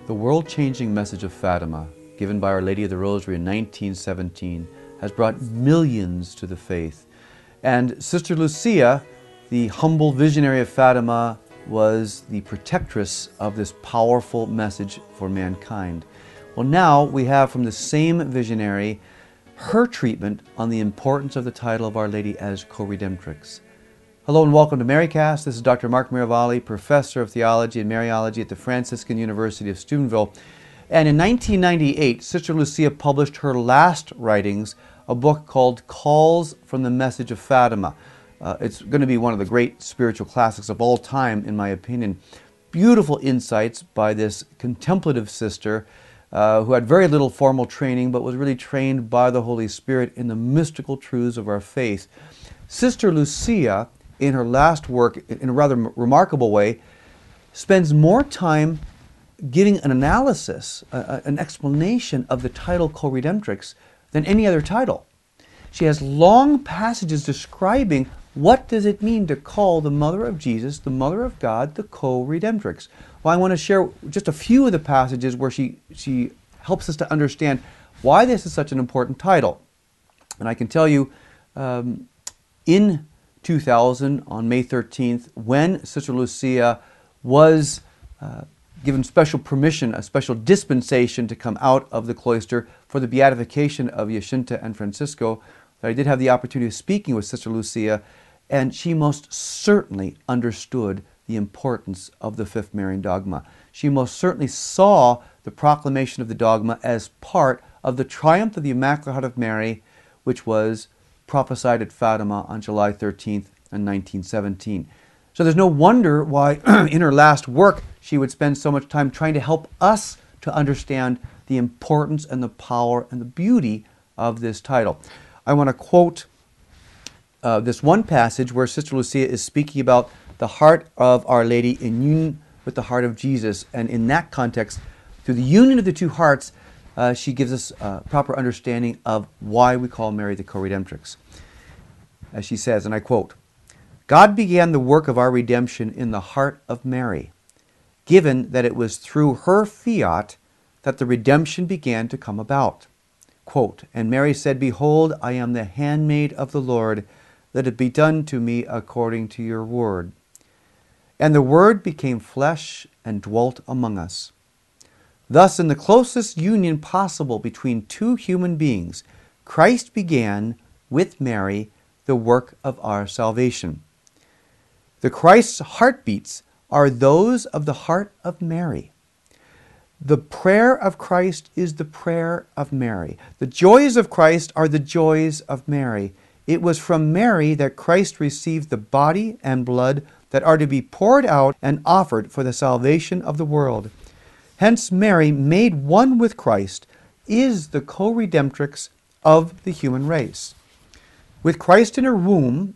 The world-changing message of Fatima, given by Our Lady of the Rosary in 1917, has brought millions to the faith. And Sister Lucia, the humble visionary of Fatima, was the protectress of this powerful message for mankind. Well, now we have from the same visionary her treatment on the importance of the title of Our Lady as Co-Redemptrix. Hello and welcome to Marycast. This is Dr. Mark Miravalli, Professor of Theology and Mariology at the Franciscan University of Steubenville. And in 1998, Sister Lucia published her last writings, a book called Calls from the Message of Fatima. It's going to be one of the great spiritual classics of all time, in my opinion. Beautiful insights by this contemplative sister who had very little formal training, but was really trained by the Holy Spirit in the mystical truths of our faith. Sister Lucia, in her last work, in a rather remarkable way, spends more time giving an analysis, an explanation of the title Co-Redemptrix than any other title. She has long passages describing what does it mean to call the Mother of Jesus, the Mother of God, the Co-Redemptrix. Well, I want to share just a few of the passages where she helps us to understand why this is such an important title. And I can tell you, in 2000, on May 13th, when Sister Lucia was given special permission, a special dispensation to come out of the cloister for the beatification of Jacinta and Francisco, that I did have the opportunity of speaking with Sister Lucia, and she most certainly understood the importance of the Fifth Marian dogma. She most certainly saw the proclamation of the dogma as part of the triumph of the Immaculate Heart of Mary, which was prophesied at Fatima on July 13th in 1917. So there's no wonder why in her last work she would spend so much time trying to help us to understand the importance and the power and the beauty of this title. I want to quote this one passage where Sister Lucia is speaking about the heart of Our Lady in union with the heart of Jesus. And in that context, through the union of the two hearts, she gives us a proper understanding of why we call Mary the Co-Redemptrix. As she says, and I quote, "God began the work of our redemption in the heart of Mary, given that it was through her fiat that the redemption began to come about." Quote, "And Mary said, Behold, I am the handmaid of the Lord. Let it be done to me according to your word. And the Word became flesh and dwelt among us." Thus, in the closest union possible between two human beings, Christ began with Mary the work of our salvation. The Christ's heartbeats are those of the heart of Mary. The prayer of Christ is the prayer of Mary. The joys of Christ are the joys of Mary. It was from Mary that Christ received the body and blood that are to be poured out and offered for the salvation of the world. Hence, Mary, made one with Christ, is the co-redemptrix of the human race. With Christ in her womb,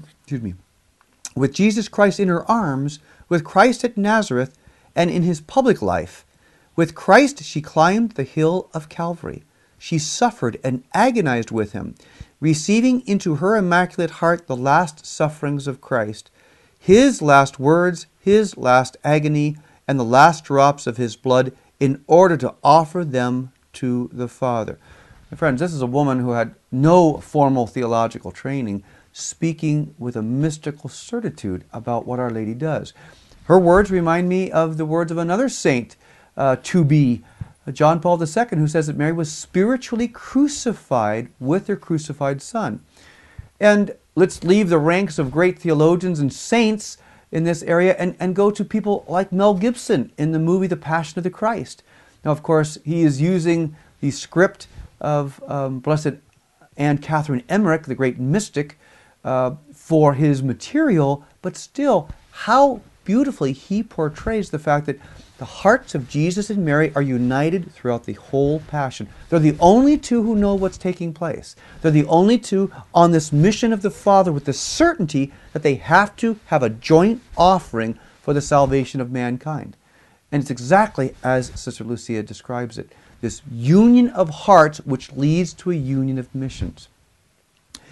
with Jesus Christ in her arms, with Christ at Nazareth, and in his public life, with Christ she climbed the hill of Calvary. She suffered and agonized with him, receiving into her immaculate heart the last sufferings of Christ, his last words, his last agony, and the last drops of his blood, in order to offer them to the Father. My friends, this is a woman who had no formal theological training, speaking with a mystical certitude about what Our Lady does. Her words remind me of the words of another saint to be, John Paul II, who says that Mary was spiritually crucified with her crucified Son. And let's leave the ranks of great theologians and saints in this area and go to people like Mel Gibson in the movie The Passion of the Christ. Now, of course, he is using the script of Blessed Anne Catherine Emmerich, the great mystic, for his material, but still, how beautifully he portrays the fact that the hearts of Jesus and Mary are united throughout the whole Passion. They're the only two who know what's taking place. They're the only two on this mission of the Father with the certainty that they have to have a joint offering for the salvation of mankind. And it's exactly as Sister Lucia describes it, this union of hearts which leads to a union of missions.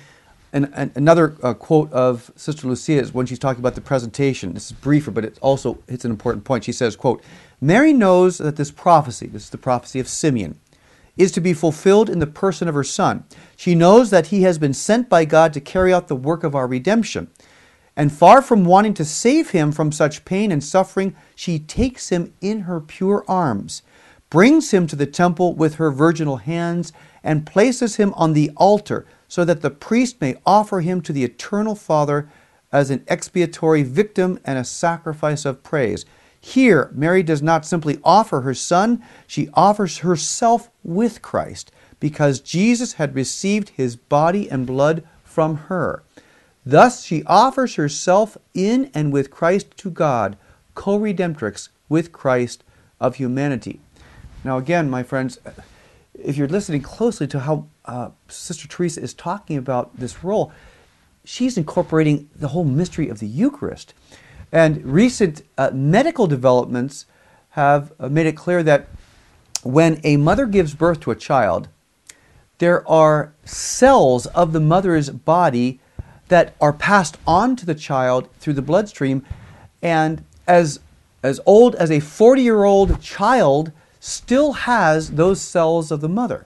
And another quote of Sister Lucia is when she's talking about the presentation. This is briefer, but it also hits an important point. She says, quote, "Mary knows that this prophecy," this is the prophecy of Simeon, "is to be fulfilled in the person of her Son. She knows that he has been sent by God to carry out the work of our redemption. And far from wanting to save him from such pain and suffering, she takes him in her pure arms, brings him to the temple with her virginal hands, and places him on the altar so that the priest may offer him to the eternal Father as an expiatory victim and a sacrifice of praise." Here, Mary does not simply offer her Son, she offers herself with Christ, because Jesus had received his body and blood from her. Thus, she offers herself in and with Christ to God, co-redemptrix with Christ of humanity. Now again, my friends, if you're listening closely to how Sister Teresa is talking about this role, she's incorporating the whole mystery of the Eucharist. And recent medical developments have made it clear that when a mother gives birth to a child, there are cells of the mother's body that are passed on to the child through the bloodstream, and as old as a 40-year-old child still has those cells of the mother,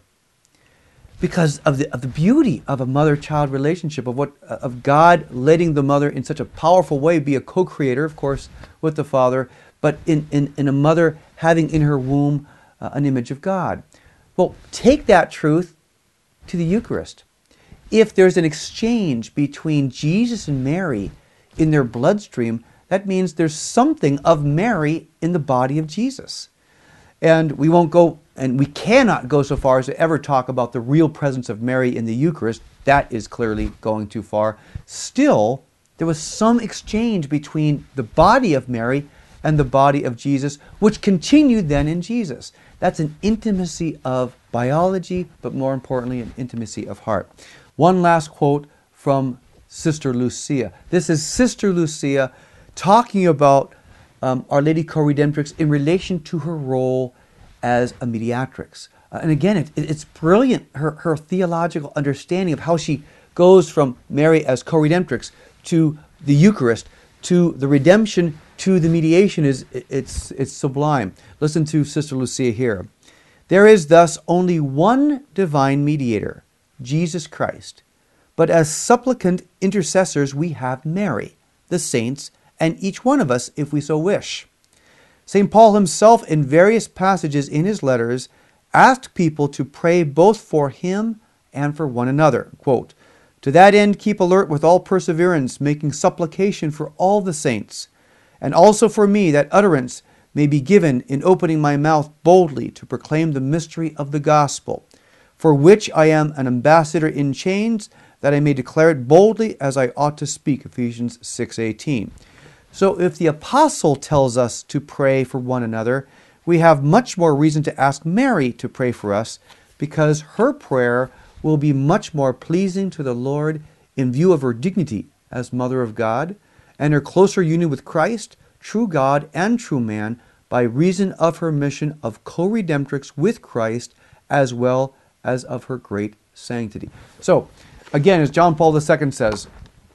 because of the beauty of a mother-child relationship, of God letting the mother in such a powerful way be a co-creator, of course, with the Father, but in a mother having in her womb an image of God. Well, take that truth to the Eucharist. If there's an exchange between Jesus and Mary in their bloodstream, that means there's something of Mary in the body of Jesus. And we won't go, and we cannot go so far as to ever talk about the real presence of Mary in the Eucharist. That is clearly going too far. Still, there was some exchange between the body of Mary and the body of Jesus, which continued then in Jesus. That's an intimacy of biology, but more importantly, an intimacy of heart. One last quote from Sister Lucia. This is Sister Lucia talking about Our Lady Co-Redemptrix in relation to her role as a mediatrix. And again, it's brilliant, her theological understanding of how she goes from Mary as Co-Redemptrix to the Eucharist, to the redemption, to the mediation. It's sublime. Listen to Sister Lucia here. "There is thus only one divine mediator, Jesus Christ. But as supplicant intercessors we have Mary, the saints, and each one of us if we so wish. St. Paul himself in various passages in his letters asked people to pray both for him and for one another. Quote, 'To that end keep alert with all perseverance, making supplication for all the saints, and also for me, that utterance may be given in opening my mouth boldly to proclaim the mystery of the gospel, for which I am an ambassador in chains, that I may declare it boldly as I ought to speak.' Ephesians 6:18. So if the apostle tells us to pray for one another, we have much more reason to ask Mary to pray for us, because her prayer will be much more pleasing to the Lord in view of her dignity as Mother of God and her closer union with Christ, true God and true man, by reason of her mission of co-redemptrix with Christ, as well as of her great sanctity." So, again, as John Paul II says,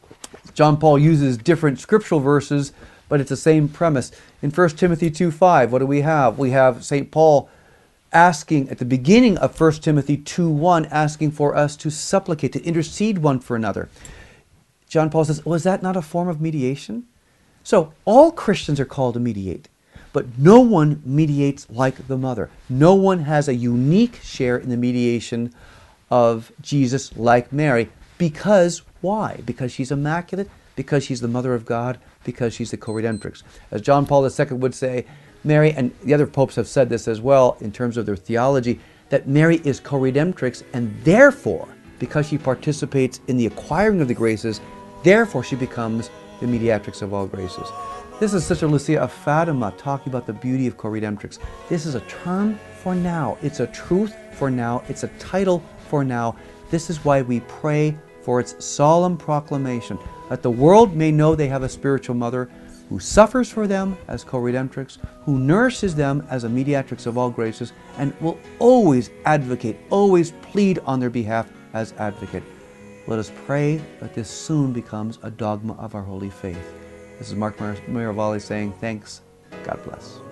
John Paul uses different scriptural verses, but it's the same premise. In 1 Timothy 2:5, what do we have? We have St. Paul asking, at the beginning of 1 Timothy 2:1, asking for us to supplicate, to intercede one for another. John Paul says, was that not a form of mediation? So all Christians are called to mediate, but no one mediates like the mother. No one has a unique share in the mediation of Jesus like Mary. Because why? Because she's immaculate, because she's the Mother of God, because she's the co-redemptrix. As John Paul II would say, Mary, and the other popes have said this as well in terms of their theology, that Mary is co-redemptrix, and therefore, because she participates in the acquiring of the graces, therefore she becomes the mediatrix of all graces. This is Sister Lucia of Fatima talking about the beauty of co-redemptrix. This is a term for now. It's a truth for now. It's a title for now. This is why we pray for its solemn proclamation, that the world may know they have a spiritual mother who suffers for them as co-redemptrix, who nourishes them as a mediatrix of all graces, and will always advocate, always plead on their behalf as advocate. Let us pray that this soon becomes a dogma of our holy faith. This is Mark Miravalle saying thanks. God bless.